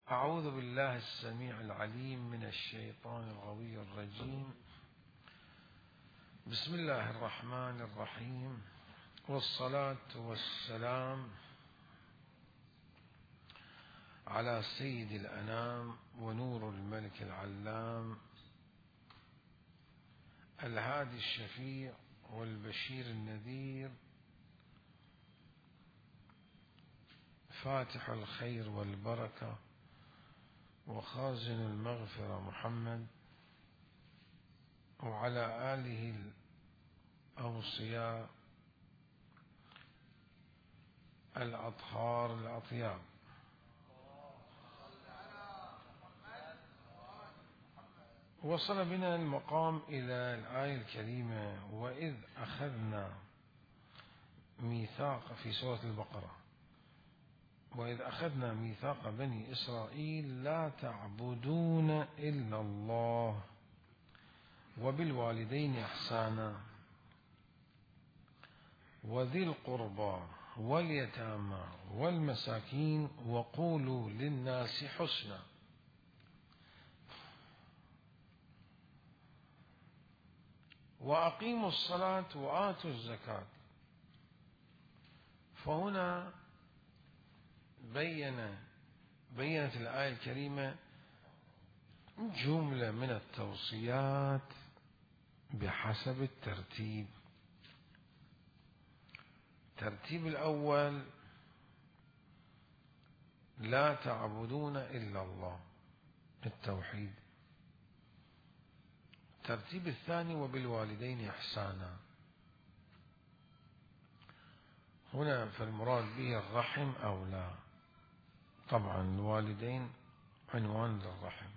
أعوذ بالله السميع العليم من الشيطان الغوي الرجيم. بسم الله الرحمن الرحيم، والصلاة والسلام على سيد الأنام ونور الملك العلام الهادي الشفيع والبشير النذير فاتح الخير والبركة وخازن المغفرة محمد وعلى آله الأوصياء الأطهار الأطياب. وصل بنا المقام إلى الآية الكريمة: وإذ أخذنا ميثاق، في سورة البقرة: وإذ أخذنا ميثاق بني إسرائيل لا تعبدون إلا الله وبالوالدين إحسانا وذي القربى واليتامى والمساكين وقولوا للناس حسنا. وأقيموا الصلاة وآتوا الزكاة. فهنا بينت الآية الكريمة جملة من التوصيات بحسب الترتيب. الترتيب الأول: لا تعبدون إلا الله، التوحيد. الترتيب الثاني: وبالوالدين إحسانا. هنا فالمراد به الرحم أو لا؟ طبعا الوالدين عنوان للرحم.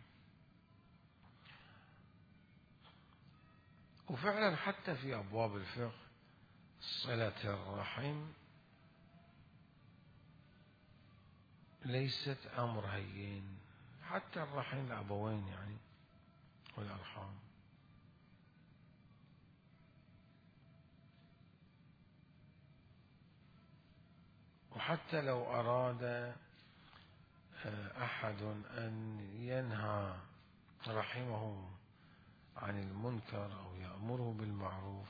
وفعلا حتى في أبواب الفقه صلة الرحم ليست أمر هين، حتى الرحم الأبوين يعني والأرحام. وحتى لو أراد أحد أن ينهى رحمه عن المنكر أو يأمره بالمعروف،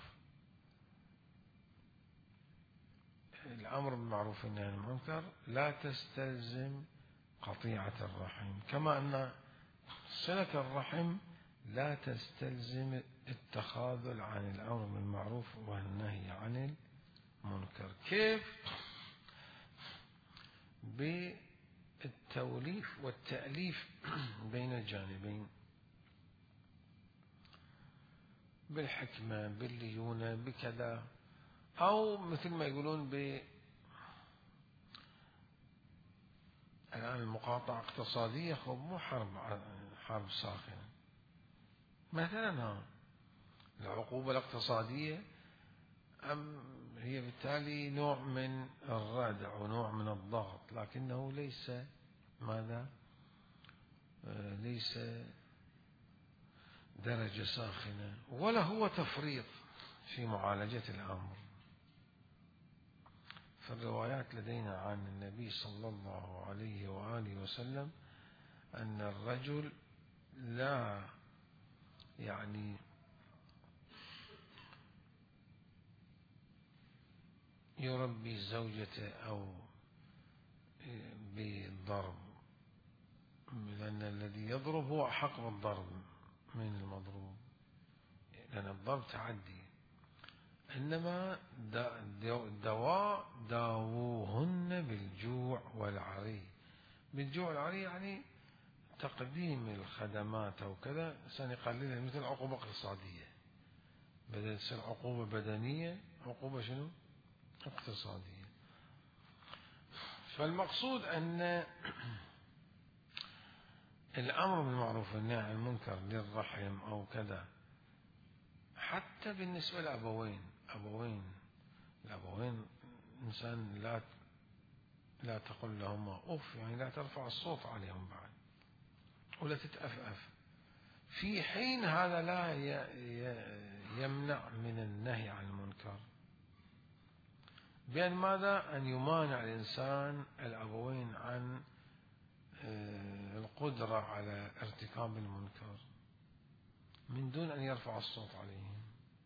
الأمر بالمعروف والنهي عن المنكر لا تستلزم قطيعة الرحم، كما أن صلة الرحم لا تستلزم التخاذل عن الأمر بالمعروف والنهي عن المنكر. كيف؟ بالتوليف والتأليف بين الجانبين، بالحكمة، بالليونة، بكذا، أو مثل ما يقولون الآن المقاطعة اقتصادية، خب مو حرب ساخنة. مثلا العقوبة الاقتصادية هي بالتالي نوع من الردع ونوع من الضغط، لكنه ليس ماذا؟ ليس درجة ساخنة، ولا هو تفريط في معالجة الأمر. فالروايات لدينا عن النبي صلى الله عليه وآله وسلم أن الرجل لا يربي زوجته أو بالضرب، لأن الذي يضرب هو أحق بالضرب من المضروب، لأن الضرب تعدي. إنما الدواء داووهن بالجوع والعري. بالجوع والعري يعني تقديم الخدمات أو كذا سنقللها، مثل عقوبة اقتصادية، بدل تصير عقوبة بدنية، عقوبة شنو؟ اقتصادية. فالمقصود أن الأمر بالمعروف والنهي عن المنكر للرحم أو كذا، حتى بالنسبة للأبوين. الأبوين إنسان لا تقل لهما أوف، يعني لا ترفع الصوت عليهم بعد ولا تتأفأف، في حين هذا لا يمنع من النهي عن المنكر. بأن ماذا؟ أن يمانع الإنسان الأبوين عن قدرة على ارتكاب المنكر من دون أن يرفع الصوت عليهم،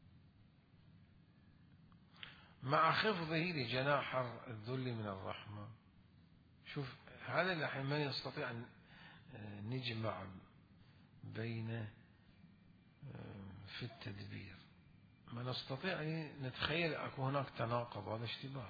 مع خفضه لجناح الذل من الرحمة. شوف هذا الحين ما يستطيع أن نجمع بين في التدبير، ما نستطيع أن نتخيل أكو هناك تناقض، هذا اشتباه.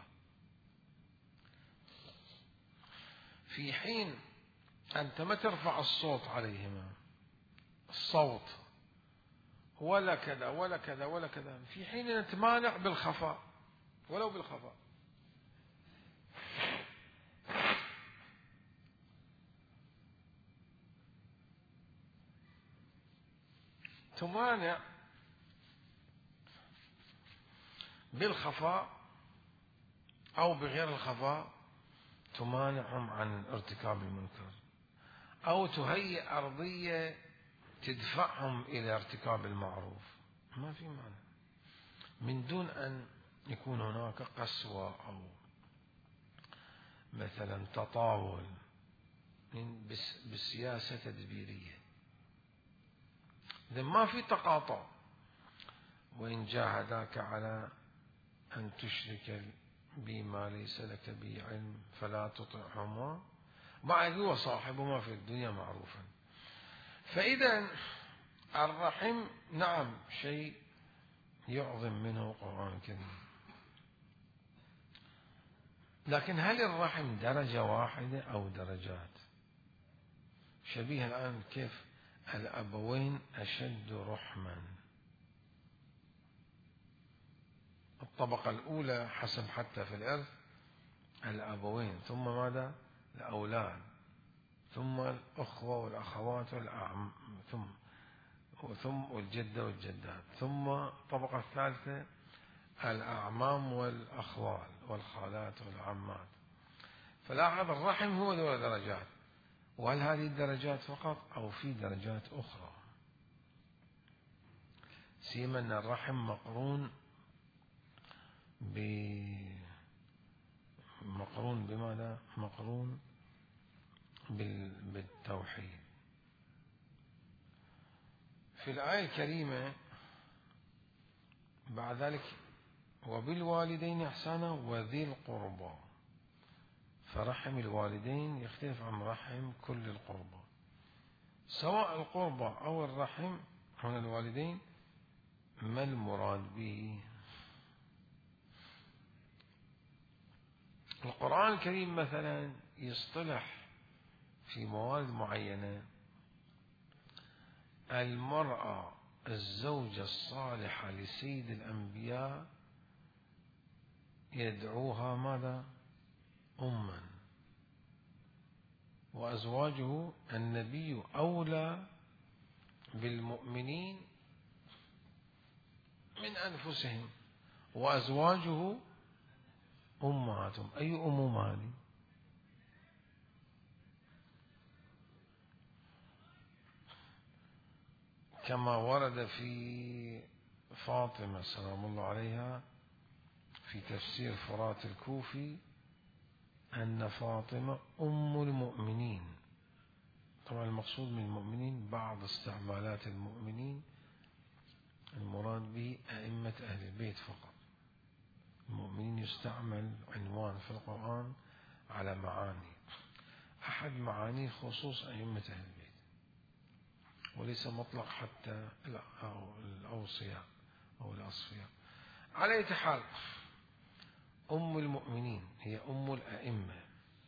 في حين أنت ما ترفع الصوت عليهما، الصوت ولا كذا ولا كذا ولا كذا، في حين نتمانع بالخفاء ولو بالخفاء. تمانع بالخفاء أو بغير الخفاء، تمانعهم عن ارتكاب المنكر، أو تهيئ أرضية تدفعهم إلى ارتكاب المعروف، ما في معنى، من دون أن يكون هناك قسوة أو مثلا تطاول بالسياسة تدبيرية. إذا ما في تقاطع. وإن جاهداك على أن تشرك بي ما ليس لك به علم فلا تطعهما، مع هو صاحبهما في الدنيا معروفا. فإذا الرحم نعم شيء يعظم منه القرآن الكريم، لكن هل الرحم درجة واحدة أو درجات؟ شبيه الآن كيف الأبوين أشد رحما. الطبقة الأولى حسب حتى في الإرث الأبوين، ثم ماذا؟ الأولاد، ثم الأخوة والأخوات والأعم، ثم والجدة والجدات، ثم الطبقة الثالثة الأعمام والأخوال والخالات والعمات. فلاحظ الرحم هو ذو درجات، وهل هذه الدرجات فقط أو في درجات أخرى؟ سيما أن الرحم مقرون بماذا؟ مقرون بالتوحيد. في الآية الكريمة بعد ذلك وبالوالدين إحسانا وذي القربى، فرحم الوالدين يختلف عن رحم كل القربى، سواء القربى أو الرحم من الوالدين. ما المراد به؟ القرآن الكريم مثلا يصطلح في موارد معينة المرأة الزوجة الصالحة لسيد الأنبياء يدعوها ماذا؟ أما، وأزواجه النبي أولى بالمؤمنين من أنفسهم وأزواجه أمهاتهم. أي أمومة هذه؟ كما ورد في فاطمة سلام الله عليها في تفسير فرات الكوفي أن فاطمة أم المؤمنين. طبعا المقصود من المؤمنين بعض استعمالات المؤمنين، المراد به أئمة أهل البيت فقط. المؤمنين يستعمل عنوان في القرآن على معاني، أحد معانيه خصوص أئمة أهل البيت، وليس مطلق حتى الأوصياء أو الأصفياء. على أي حال أم المؤمنين هي أم الأئمة،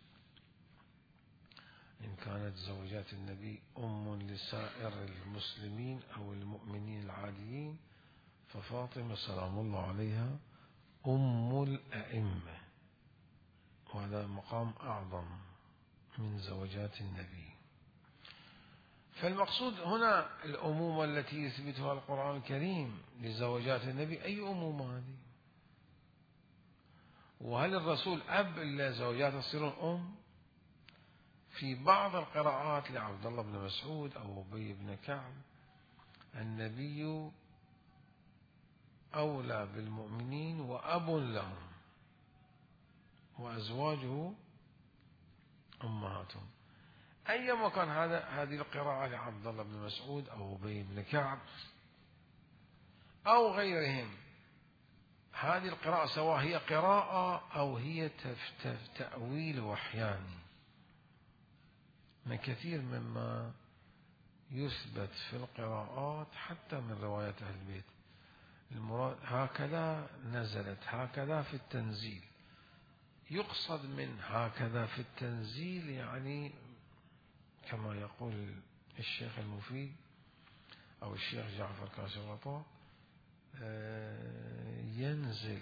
إن كانت زوجات النبي أم لسائر المسلمين أو المؤمنين العاديين، ففاطمة سلام الله عليها أم الأئمة، وهذا مقام أعظم من زوجات النبي. فالمقصود هنا الأمومة التي يثبتها القرآن الكريم لزوجات النبي. أي أمومة هذه؟ وهل الرسول أب إلا زوجاته يصيرون أم؟ في بعض القراءات لعبد الله بن مسعود أو أبي بن كعب النبي أولى بالمؤمنين وأب لهم وأزواجه أمهاتهم. أي مكان هذه القراءة لعبد الله بن مسعود أو أبي بن كعب أو غيرهم، هذه القراءة سواء هي قراءة أو هي تأويل وحياني. من كثير مما يثبت في القراءات حتى من روايات أهل البيت المراد هكذا نزلت، هكذا في التنزيل، يقصد من هكذا في التنزيل يعني كما يقول الشيخ المفيد أو الشيخ جعفر كاشف الغطاء ينزل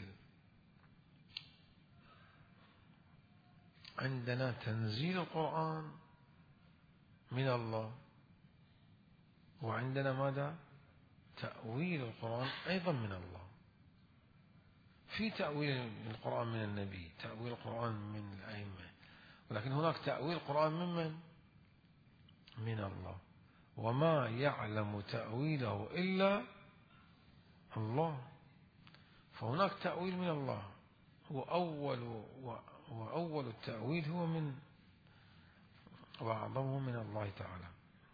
عندنا تنزيل القرآن من الله، وعندنا ماذا؟ تأويل القرآن أيضا من الله. في تأويل القرآن من النبي، تأويل القرآن من الأئمة، ولكن هناك تأويل القرآن من الله، وما يعلم تأويله إلا الله. فهناك تأويل من الله، وأول التأويل هو من وأعظمه من الله تعالى.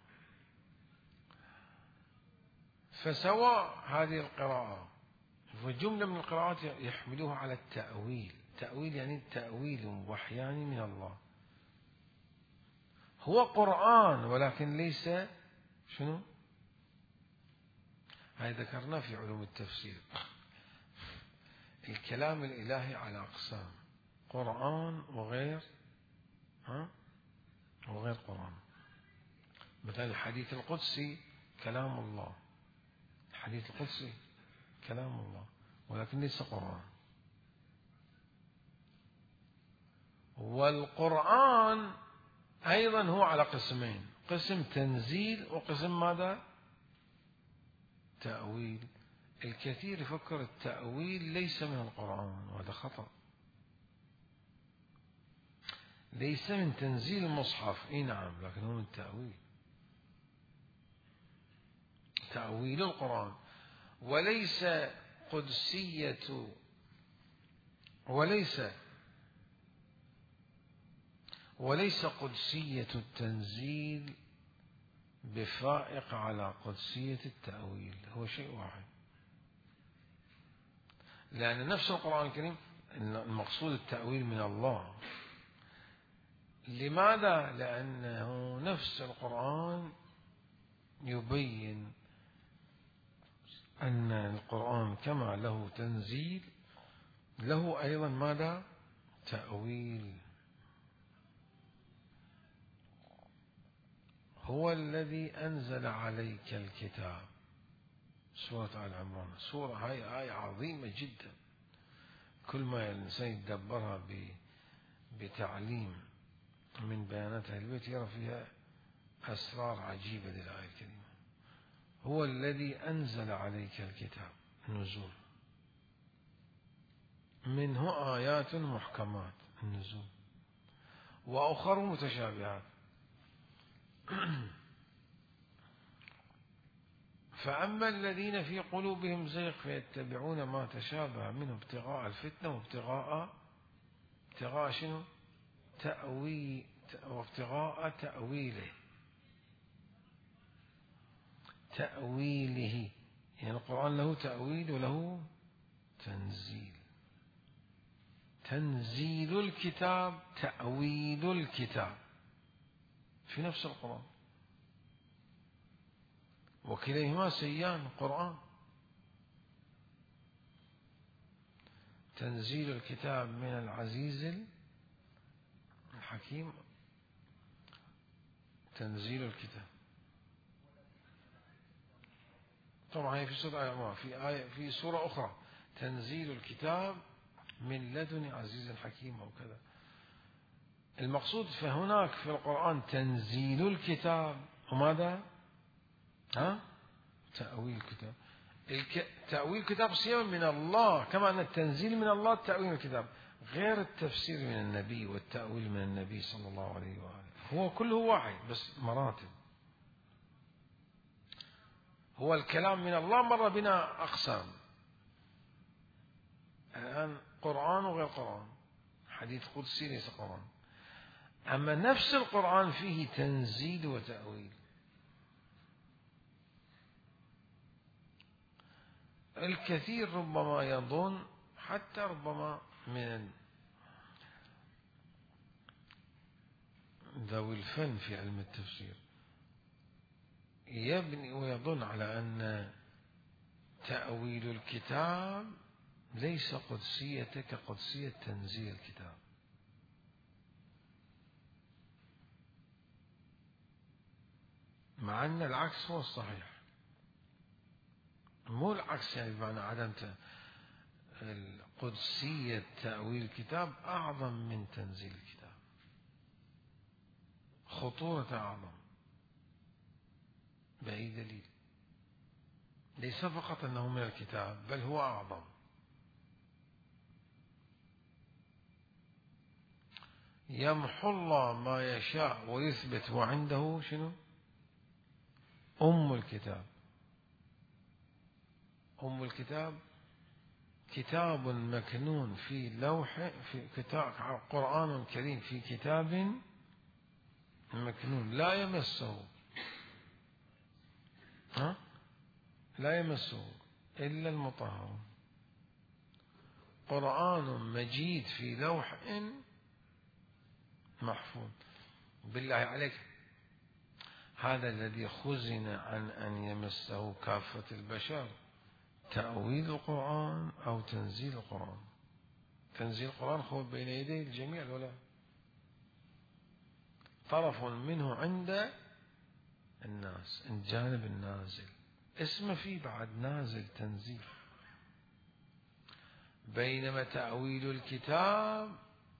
فسواء هذه القراءة وجملة من القراءات يحملوها على التأويل، تأويل يعني تأويل وحياني من الله، هو قرآن ولكن ليس شنو؟ هذا ذكرنا في علوم التفسير. الكلام الإلهي على أقسام، قرآن وغير وغير قرآن. مثلا الحديث القدسي كلام الله، الحديث القدسي كلام الله ولكن ليس قرآن. والقرآن أيضا هو على قسمين، قسم تنزيل وقسم ماذا؟ تأويل. الكثير يفكر التأويل ليس من القرآن، وهذا خطأ. ليس من تنزيل المصحف، اي نعم، لكن هو من التأويل، تأويل القرآن. وليس قدسية وليس قدسية التنزيل بفائق على قدسية التأويل، هو شيء واحد. لأن نفس القرآن الكريم المقصود التأويل من الله. لماذا؟ لأنه نفس القرآن يبين أن القرآن كما له تنزيل له أيضا ماذا؟ تأويل. هو الذي أنزل عليك الكتاب، سورة آل عمران. سورة هاي آية عظيمة جدا، كل ما الإنسان يتدبرها بتعليم من بيانات أهل البيت يرى فيها أسرار عجيبة للآية الكريمة. هو الذي أنزل عليك الكتاب، النزول، منه آيات محكمات، النزول، وأخر متشابهات. فأما الذين في قلوبهم زيغ فيتبعون ما تشابه منه ابتغاء الفتنة ابتغاء شنو؟ وابتغاء تأويله. يعني القرآن له تأويل وله تنزيل. تنزيل الكتاب، تأويل الكتاب في نفس القرآن، وكليهما سيان قرآن. تنزيل الكتاب من العزيز الحكيم، تنزيل الكتاب. طبعا هي في سورة آل عمران، في سورة أخرى تنزيل الكتاب من لدن عزيز حكيم أو كذا. المقصود فهناك في القرآن تنزيل الكتاب وماذا؟ تأويل الكتاب. تأويل الكتاب صيغة من الله، كما أن التنزيل من الله تأويل الكتاب، غير التفسير من النبي والتأويل من النبي صلى الله عليه وآله. هو كله واحد بس مراتب. هو الكلام من الله مر بنا أقسام، الآن قرآن وغير قرآن، حديث قدسي ليس قرآن. أما نفس القرآن فيه تنزيل وتأويل. الكثير ربما يظن، حتى ربما من ذوي الفن في علم التفسير، يبني ويظن على أن تأويل الكتاب ليس قدسية كقدسية تنزيل الكتاب، مع أن العكس هو الصحيح. مو العكس، يعني بمعنى عدم القدسية تأويل الكتاب أعظم من تنزيل الكتاب، خطورة أعظم. بأي دليل؟ ليس فقط أنه من الكتاب، بل هو أعظم. يمحو الله ما يشاء ويثبت، وعنده شنو؟ أم الكتاب. أم الكتاب كتاب مكنون في لوح، في كتاب قرآن كريم في كتاب مكنون لا يمسه، لا يمسه إلا المطهرون. قرآن مجيد في لوح محفوظ. بالله عليك، هذا الذي خزن عن أن يمسه كافة البشر تأويل القرآن أو تنزيل القرآن؟ تنزيل القرآن هو بين يدي الجميع ولا طرف منه عند الناس، الجانب النازل، اسم فيه بعد نازل تنزيل. بينما تأويل الكتاب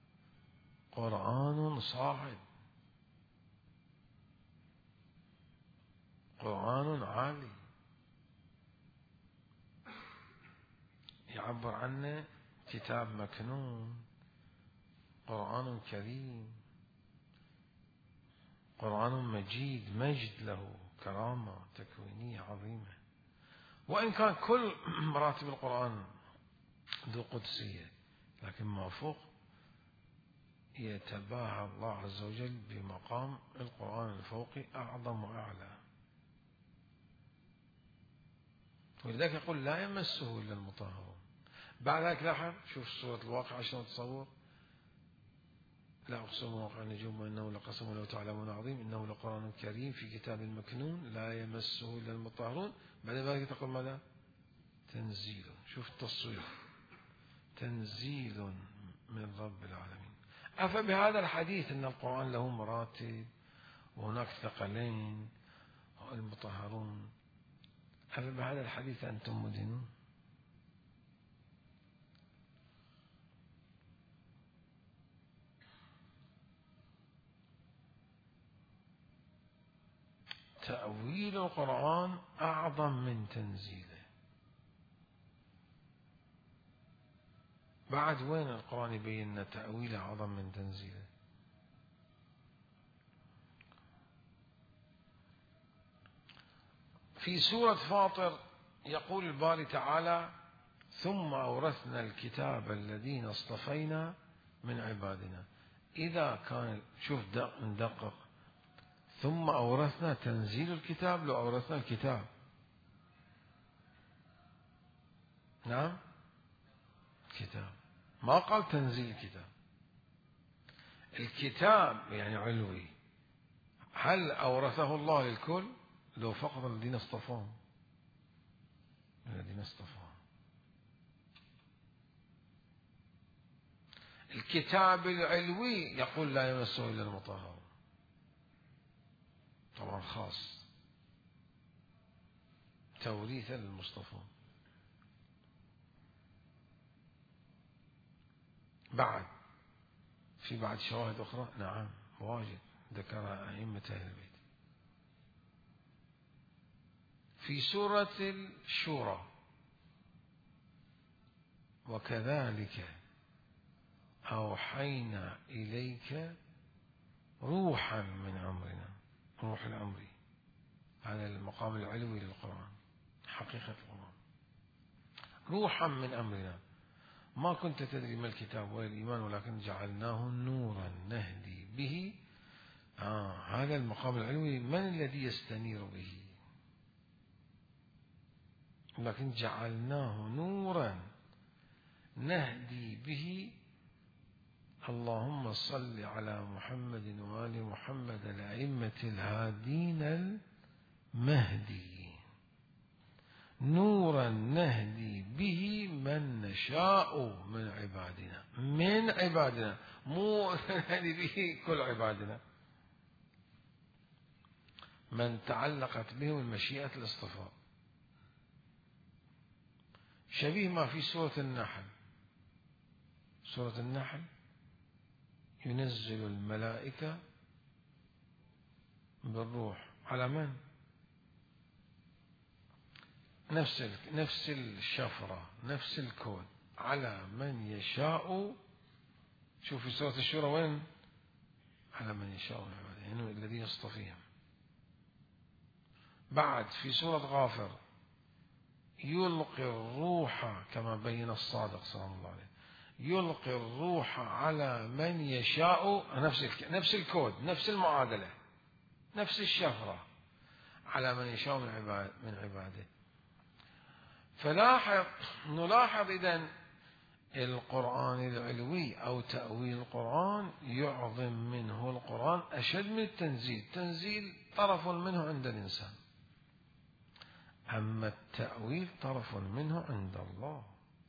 قرآن صاعد، قرآن عالي، يعبر عنه كتاب مكنون، قرآن كريم، قرآن مجيد، مجد له، كرامة تكوينية عظيمة. وإن كان كل مراتب القرآن ذو قدسية، لكن ما فوق يتباهى الله عز وجل بمقام القرآن الفوقي أعظم وأعلى. ولذلك يقول لا يمسه إلا المطهرون. بعد ذلك لاحظ، شوف سورة الواقعة شلون تصور: لا أقسم بمواقع النجوم وإنه لقسم لو تعلمون عظيم إنه لقرآن كريم في كتاب مكنون لا يمسه إلا المطهرون. بعد ذلك تقول ماذا؟ تنزيل. شوف التصوير، تنزيل من رب العالمين. أفبهذا الحديث أن القرآن له مراتب وهناك ثقلين المطهرون، أفبهذا الحديث أنتم مدينون؟ تأويل القرآن أعظم من تنزيله. بعد وين القرآن يبين أن تأويله أعظم من تنزيله؟ في سورة فاطر يقول الباري تعالى: ثم أورثنا الكتاب الذين اصطفينا من عبادنا. إذا كان، شوف ندقق، ثم أورثنا تنزيل الكتاب لو أورثنا الكتاب؟ نعم، كتاب، ما قال تنزيل الكتاب. الكتاب يعني علوي، هل أورثه الله للكل؟ لو فقط الذين اصطفاهم، الذين اصطفاهم. الكتاب العلوي يقول لا يمسه إلا المطهر، طبعا خاص توريثا للمصطفى. بعد شواهد أخرى، نعم واجد ذكرها أئمة أهل البيت. في سورة الشورى: وكذلك أوحينا إليك روحا من أمرنا. روح الأمر هذا المقام العلوي للقرآن، حقيقة القرآن. روحا من أمرنا ما كنت تدري ما الكتاب ولا الإيمان ولكن جعلناه نورا نهدي به هذا المقام العلوي من الذي يستنير به؟ لكن جعلناه نورا نهدي به. اللهم صل على محمد وآل محمد الأئمة الهادين المهديين، نورا نهدي به من نشاء من عبادنا، من عبادنا، مو نهدي به كل عبادنا، من تعلقت بهم المشيئة الاصطفاء. شبيه ما في سورة النحل. سورة النحل ينزل الملائكة بالروح على من؟ نفس الشفرة، نفس الكود، على من يشاء. شوف في سورة الشورى وين؟ على من يشاء من عباده، يعني الذي يصطفيهم. بعد في سورة غافر يلقي الروح، كما بين الصادق صلى الله عليه، يلقي الروح على من يشاء، نفس الكود، نفس المعادلة، نفس الشفرة، على من يشاء من عباده. نلاحظ إذن القرآن العلوي أو تأويل القرآن يعظم منه القرآن أشد من التنزيل. تنزيل طرف منه عند الإنسان، أما التأويل طرف منه عند الله.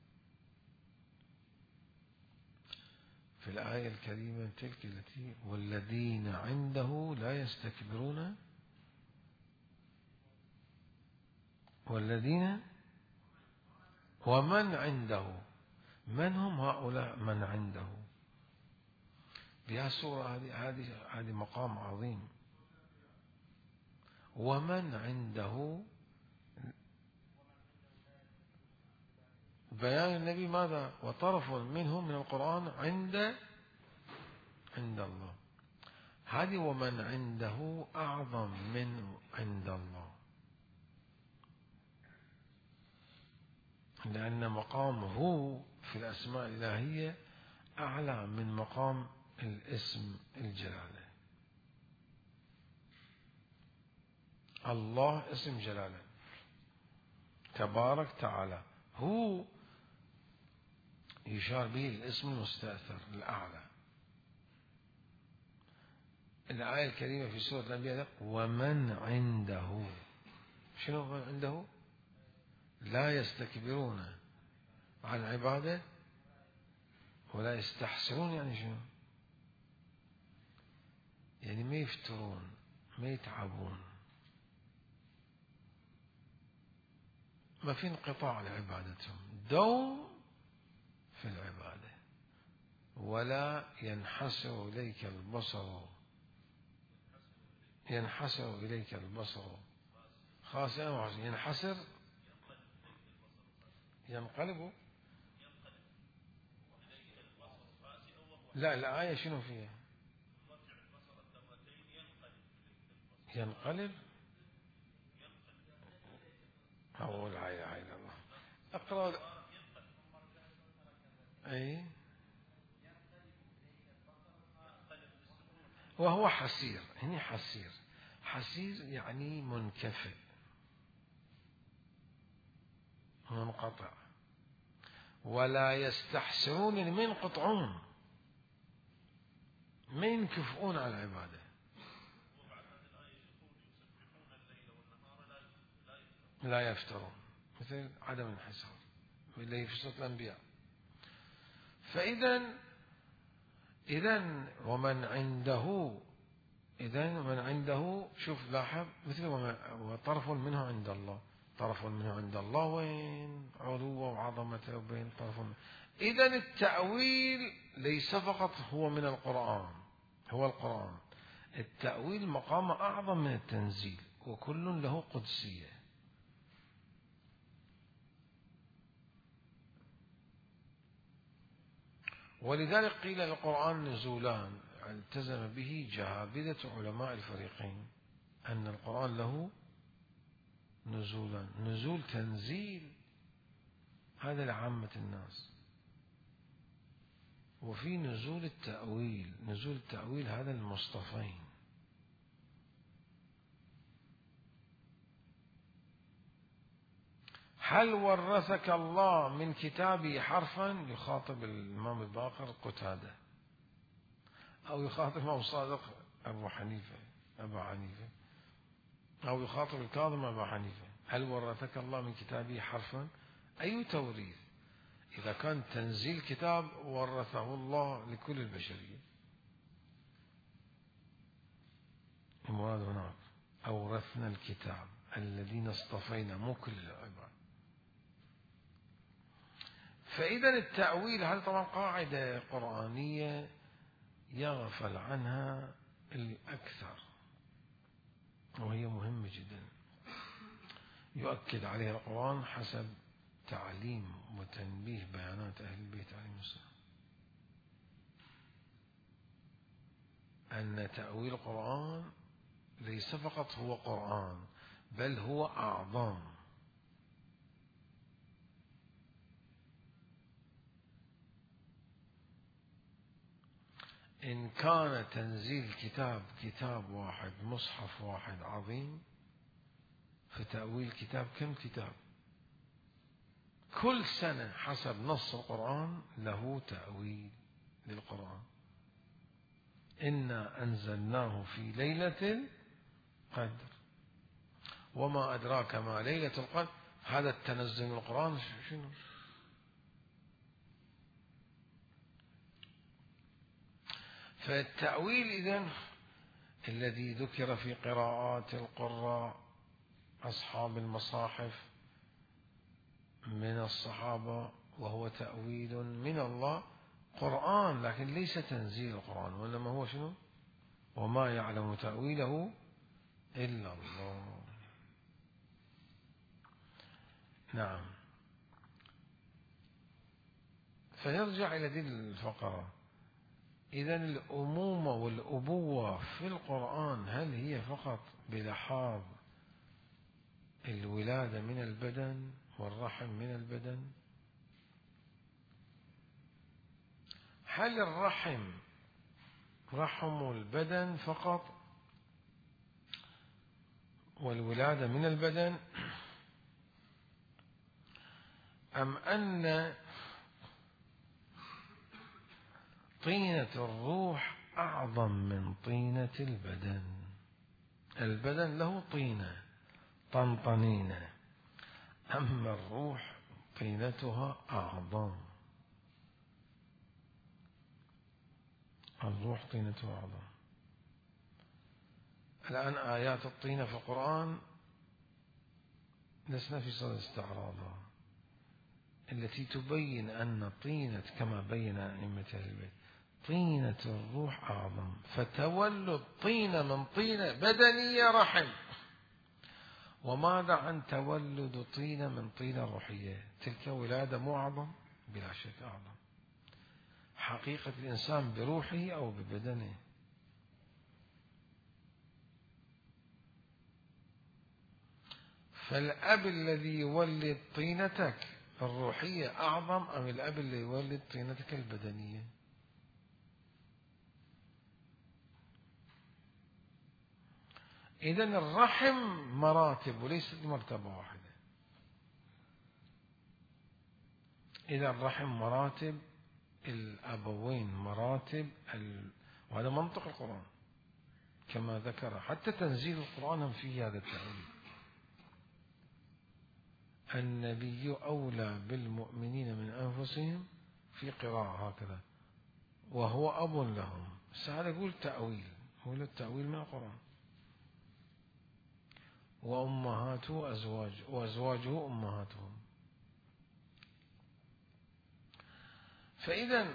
في الآية الكريمة تلك التي والذين عنده لا يستكبرون، والذين ومن عنده، من هم هؤلاء من عنده؟ بها سورة هذه مقام عظيم. ومن عنده بيان النبي ماذا؟ وطرف منهم من القرآن عند الله. هذه ومن عنده أعظم من عند الله، لأن مقامه في الأسماء الإلهية أعلى من مقام الاسم الجلالة. الله اسم جلالة، تبارك تعالى، هو يشار به الاسم المستأثر الأعلى. الآية الكريمة في سورة الأنبياء ومن عنده، شنو من عنده؟ لا يستكبرون عن عباده ولا يستحسرون. يعني شنو؟ يعني ما يفترون، ما يتعبون، ما في انقطاع لعبادتهم، دوم في العبادة. ولا ينحسر إليك البصر، ينحسر إليك البصر خاسئا، ينحسر ينقلب. لا الآية شنو فيها؟ ينقلب. أقول لا إله إلا الله. أقرأ. أي وهو حسير، هني حسير، حسير يعني منكفئ منقطع. ولا يستحسرون من ينقطعون، ما ينكفؤون على العبادة. لا يفترون، مثل عدم الانحسار اللي في سورة الأنبياء. إذن ومن عنده شوف لاحظ مثل وطرف منه عند الله. طرف منه عند الله وين؟ علوه وعظمته وبين طرف منه. إذن التأويل ليس فقط هو من القرآن، هو القرآن. التأويل مقام أعظم من التنزيل، وكل له قدسية. ولذلك قيل القرآن نزولان، التزم به جهابذة علماء الفريقين، أن القرآن له نزولان: نزول تنزيل هذا لعامة الناس، وفي نزول التأويل. نزول التأويل هذا المصطفين. هل ورثك الله من كتابه حرفا؟ يخاطب الإمام الباقر قتادة، أو يخاطب الإمام الصادق أبا حنيفة، أو يخاطب الكاظم أبا حنيفة. هل ورثك الله من كتابه حرفا؟ أي توريث؟ إذا كان تنزيل كتاب ورثه الله لكل البشرية. المراد هناك أورثنا الكتاب الذين اصطفينا، مو كل العباد. فإذا التأويل هذا طبعا قاعدة قرآنية يغفل عنها الأكثر، وهي مهمة جدا يؤكد عليها القرآن حسب تعليم وتنبيه بيانات أهل البيت عليهم السلام، أن تأويل القرآن ليس فقط هو قرآن، بل هو أعظم. إن كان تنزيل كتاب واحد، مصحف واحد عظيم، فتأويل كتاب كم كتاب؟ كل سنة حسب نص القرآن له تأويل للقرآن. إنا أنزلناه في ليلة القدر، وما أدراك ما ليلة القدر. هذا التنزل من القرآن شنو؟ فالتأويل إذن الذي ذكر في قراءات القراء أصحاب المصاحف من الصحابة، وهو تأويل من الله، قرآن، لكن ليس تنزيل القرآن، وإنما هو شنو؟ وما يعلم تأويله إلا الله. نعم. فيرجع إلى ذي الفقرة. إذن الأمومة والأبوة في القرآن هل هي فقط بلحاظ الولادة من البدن والرحم من البدن؟ هل الرحم رحم البدن فقط والولادة من البدن، أم أن طينة الروح أعظم من طينة البدن؟ البدن له طينة طنطنينة، أما الروح طينتها أعظم. الروح طينتها أعظم. الآن آيات الطينة في القرآن لسنا في صدد استعراضها، التي تبين أن طينة، كما بين أئمة أهل البيت، طينة الروح أعظم. فتولد طينة من طينة بدنية رحم، وماذا عن تولد طينة من طينة روحية؟ تلك ولادة مو أعظم؟ بلا شك أعظم. حقيقة الإنسان بروحه أو ببدنه. فالأب الذي يولد طينتك الروحية أعظم أم الأب الذي يولد طينتك البدنية؟ إذن الرحم مراتب وليست مرتبة واحدة. إذا الرحم مراتب، الأبوين مراتب، وهذا منطق القرآن كما ذكر. حتى تنزيل القرآن فيه هذا التأويل. النبي أولى بالمؤمنين من أنفسهم، في قراءة هكذا، وهو أب لهم. هذا يقول تأويل، هو التأويل من القرآن. وأمهاته وأزواجه أمهاتهم. فإذا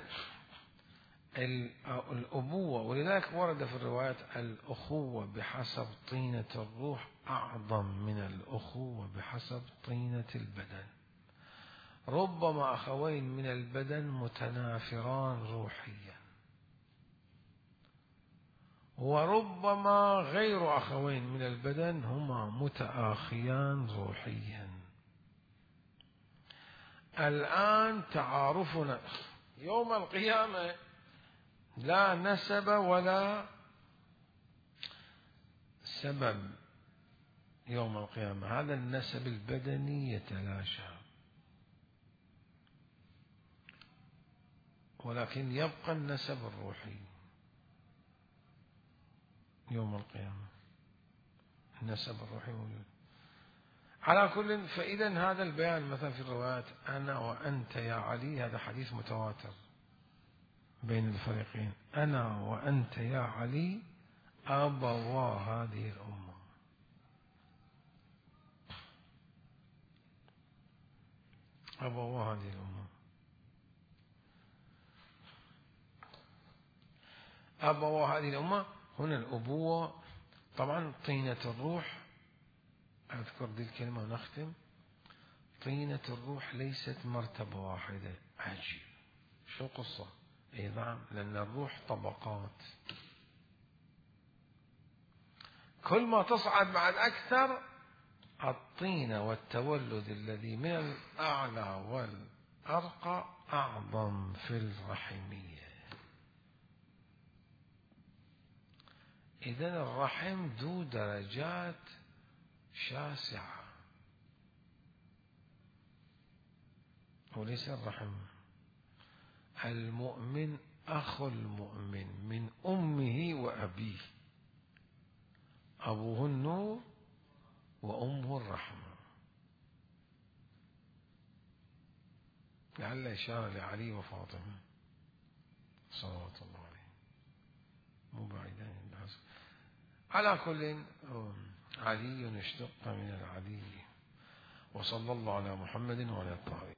الأبوة، ولذلك ورد في الروايات الأخوة بحسب طينة الروح أعظم من الأخوة بحسب طينة البدن. ربما أخوين من البدن متنافران روحيا، وربما غير أخوين من البدن هما متآخيان روحيا. الآن تعارفنا يوم القيامة لا نسب ولا سبب يوم القيامة. هذا النسب البدني يتلاشى، ولكن يبقى النسب الروحي يوم القيامة. النسب الروحي موجود على كل. فإذا هذا البيان مثلا في الروايات أنا وأنت يا علي، هذا حديث متواتر بين الفريقين. أنا وأنت يا علي أبوا هذه الأمة. أبوا هذه الأمة. أبوا هذه الأمة. هنا الأبوة طبعا طينة الروح. أذكر دي الكلمة ونختم. طينة الروح ليست مرتبة واحدة. عجيب، شو قصة؟ اي نعم، لأن الروح طبقات، كل ما تصعد بعد أكثر الطينة والتولد الذي من الأعلى والأرقى أعظم في الرحمية. إذن الرحم ذو درجات شاسعة، وليس الرحم. المؤمن أخو المؤمن من أمه وأبيه، أبوه النور وأمه الرحمة. لعل إشارة لعلي وفاطمة صلوات الله عليه، مو بعيدين بس. على كل علي اشتق من العلي. وصلى الله على محمد وعلى الطاهرين.